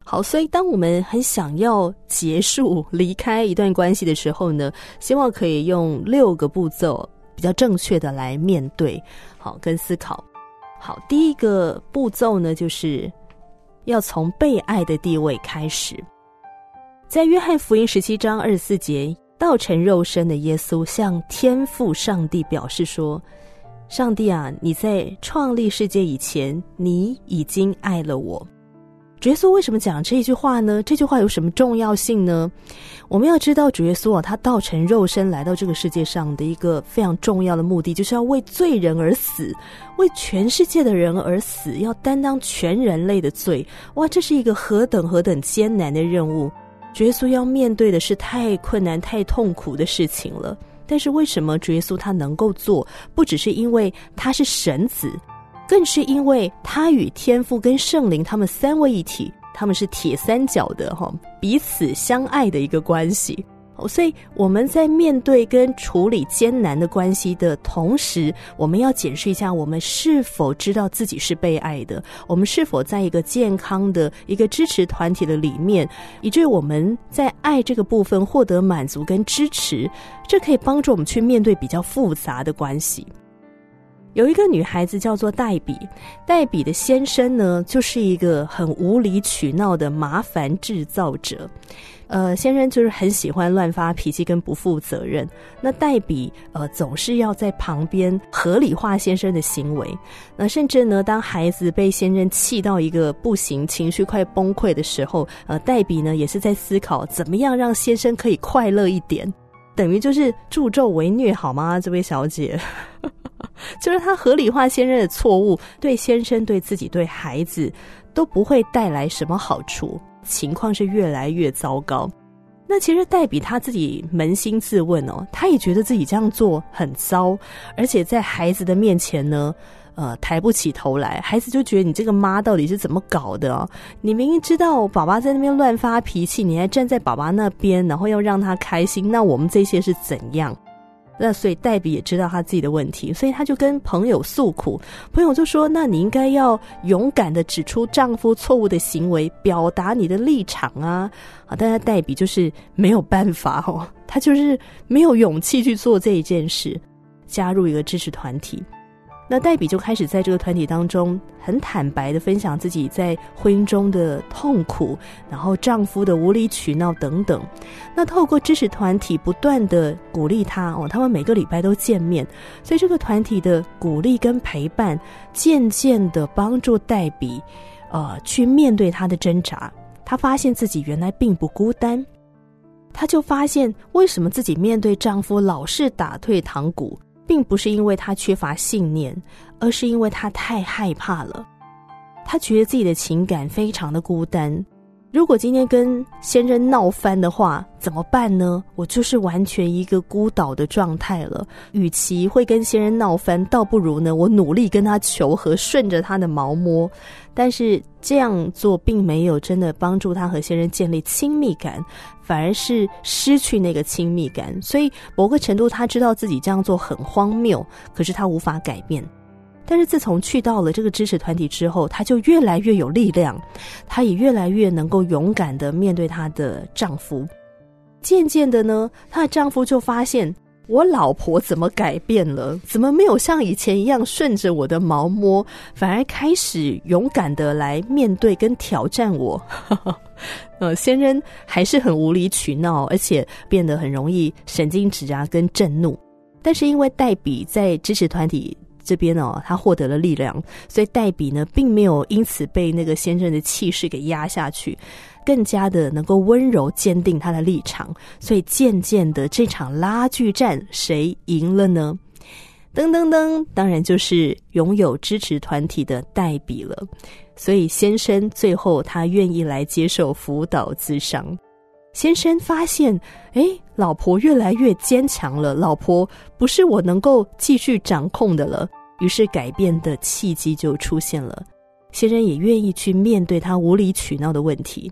好，所以当我们很想要结束离开一段关系的时候呢，希望可以用6个步骤比较正确的来面对，好，跟思考。好，第一个步骤呢，就是要从被爱的地位开始。在约翰福音17章24节，道成肉身的耶稣向天父上帝表示说，上帝啊，你在创立世界以前，你已经爱了我。主耶稣为什么讲这一句话呢？这句话有什么重要性呢？我们要知道主耶稣他道成肉身来到这个世界上的一个非常重要的目的，就是要为罪人而死，为全世界的人而死，要担当全人类的罪。哇，这是一个何等艰难的任务，主耶稣要面对的是太困难太痛苦的事情了。但是为什么主耶稣他能够做？不只是因为他是神子，更是因为他与天父跟圣灵他们三位一体，他们是铁三角的彼此相爱的一个关系。所以我们在面对跟处理艰难的关系的同时，我们要检视一下我们是否知道自己是被爱的，我们是否在一个健康的一个支持团体的里面，以至于我们在爱这个部分获得满足跟支持，这可以帮助我们去面对比较复杂的关系。有一个女孩子叫做黛比，黛比的先生呢，就是一个很无理取闹的麻烦制造者。先生就是很喜欢乱发脾气跟不负责任。那黛比总是要在旁边合理化先生的行为。那甚至呢，当孩子被先生气到一个不行，情绪快崩溃的时候，黛比呢也是在思考怎么样让先生可以快乐一点。等于就是助纣为虐好吗，这位小姐？就是他合理化先生的错误，对先生对自己对孩子都不会带来什么好处，情况是越来越糟糕。那其实黛比他自己扪心自问他也觉得自己这样做很糟，而且在孩子的面前呢抬不起头来，孩子就觉得你这个妈到底是怎么搞的你明明知道爸爸在那边乱发脾气，你还站在爸爸那边，然后要让他开心，那我们这些是怎样？那所以黛比也知道他自己的问题，所以他就跟朋友诉苦，朋友就说，那你应该要勇敢的指出丈夫错误的行为，表达你的立场啊。但是黛比就是没有办法他就是没有勇气去做这一件事，加入一个支持团体。那黛比就开始在这个团体当中很坦白的分享自己在婚姻中的痛苦，然后丈夫的无理取闹等等。那透过支持团体不断的鼓励她他们每个礼拜都见面，所以这个团体的鼓励跟陪伴渐渐的帮助黛比去面对她的挣扎。她发现自己原来并不孤单，她就发现为什么自己面对丈夫老是打退堂鼓，并不是因为她缺乏信念，而是因为她太害怕了。她觉得自己的情感非常的孤单，如果今天跟先生闹翻的话怎么办呢？我就是完全一个孤岛的状态了，与其会跟先生闹翻，倒不如呢我努力跟他求和，顺着他的毛摸。但是这样做并没有真的帮助他和先生建立亲密感，反而是失去那个亲密感。所以某个程度他知道自己这样做很荒谬，可是他无法改变。但是自从去到了这个支持团体之后，她就越来越有力量，她也越来越能够勇敢地面对她的丈夫。渐渐的呢，她的丈夫就发现，我老婆怎么改变了？怎么没有像以前一样顺着我的毛摸，反而开始勇敢地来面对跟挑战我？先生还是很无理取闹，而且变得很容易神经质跟震怒。但是因为黛比在支持团体这边他获得了力量，所以黛比呢并没有因此被那个先生的气势给压下去，更加的能够温柔坚定他的立场。所以渐渐的这场拉锯战谁赢了呢？噔噔噔，当然就是拥有支持团体的黛比了。所以先生最后他愿意来接受辅导咨商。先生发现老婆越来越坚强了，老婆不是我能够继续掌控的了，于是改变的契机就出现了。先生也愿意去面对他无理取闹的问题。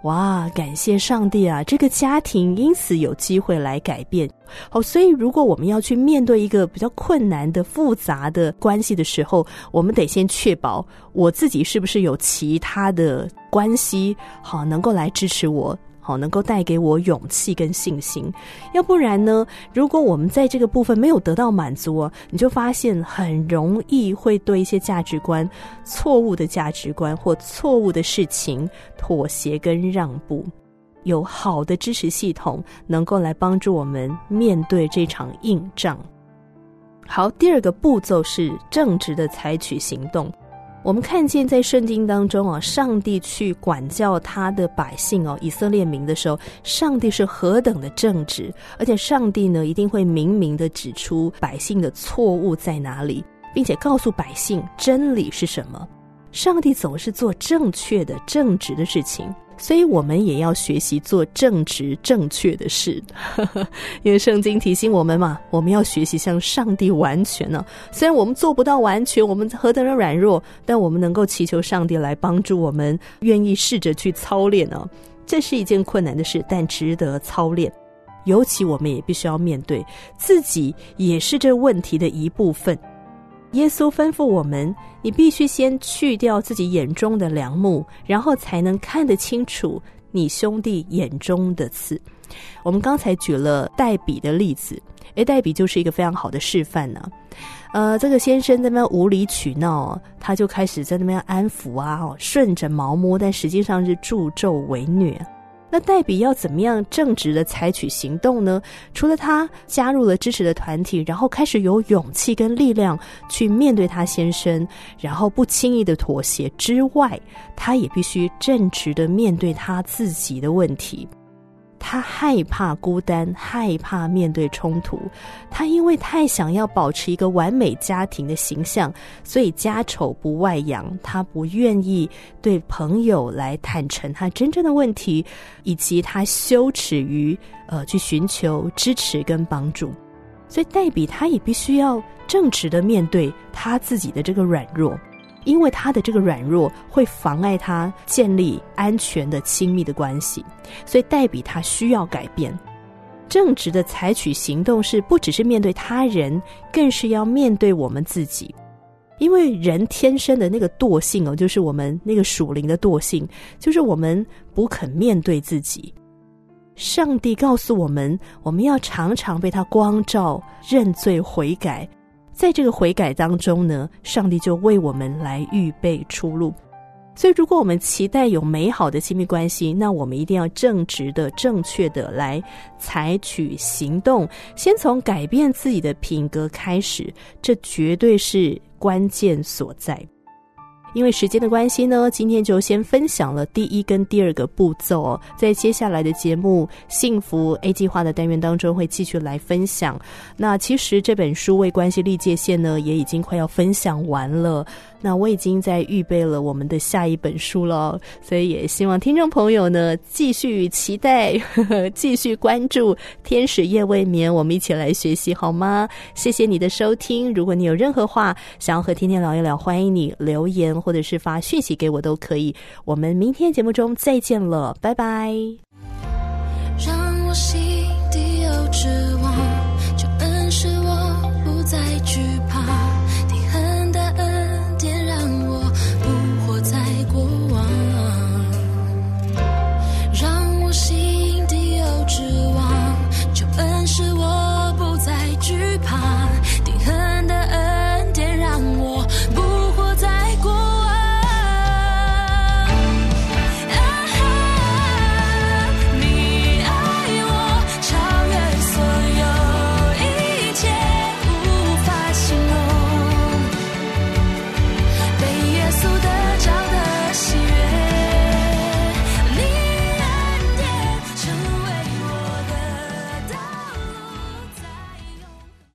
哇，感谢上帝啊，这个家庭因此有机会来改变。好，所以如果我们要去面对一个比较困难的复杂的关系的时候，我们得先确保我自己是不是有其他的关系好能够来支持我，好能够带给我勇气跟信心。要不然呢，如果我们在这个部分没有得到满足你就发现很容易会对一些价值观，错误的价值观或错误的事情妥协跟让步。有好的支持系统能够来帮助我们面对这场硬仗。好，第二个步骤是正直的采取行动。我们看见在圣经当中上帝去管教他的百姓以色列民的时候，上帝是何等的正直，而且上帝呢一定会明明的指出百姓的错误在哪里，并且告诉百姓真理是什么。上帝总是做正确的正直的事情，所以我们也要学习做正直正确的事因为圣经提醒我们嘛，我们要学习向上帝完全虽然我们做不到完全，我们何等的软弱，但我们能够祈求上帝来帮助我们，愿意试着去操练这是一件困难的事，但值得操练。尤其我们也必须要面对自己也是这问题的一部分。耶稣吩咐我们，你必须先去掉自己眼中的梁木，然后才能看得清楚你兄弟眼中的刺。我们刚才举了代比的例子，代比就是一个非常好的示范这个先生在那边无理取闹他就开始在那边安抚顺着毛摸，但实际上是助纣为虐。那代比要怎么样正直的采取行动呢？除了他加入了支持的团体，然后开始有勇气跟力量去面对他先生，然后不轻易的妥协之外，他也必须正直的面对他自己的问题。他害怕孤单，害怕面对冲突，他因为太想要保持一个完美家庭的形象，所以家丑不外扬，他不愿意对朋友来坦诚他真正的问题，以及他羞耻于去寻求支持跟帮助。所以代比他也必须要正直的面对他自己的这个软弱，因为他的这个软弱会妨碍他建立安全的亲密的关系，所以代比他需要改变。正直的采取行动是不只是面对他人，更是要面对我们自己。因为人天生的那个惰性就是我们那个属灵的惰性，就是我们不肯面对自己。上帝告诉我们，我们要常常被他光照，认罪悔改。在这个悔改当中呢，上帝就为我们来预备出路。所以如果我们期待有美好的亲密关系，那我们一定要正直的正确的来采取行动，先从改变自己的品格开始，这绝对是关键所在。因为时间的关系呢，今天就先分享了第一跟第二个步骤在接下来的节目幸福 A 计划的单元当中会继续来分享。那其实这本书为关系立界限呢也已经快要分享完了，那我已经在预备了我们的下一本书了，所以也希望听众朋友呢继续期待继续关注天使夜未眠，我们一起来学习好吗？谢谢你的收听，如果你有任何话想要和天天聊一聊，欢迎你留言或者是发讯息给我都可以。我们明天节目中再见了，拜拜。 让我心底有只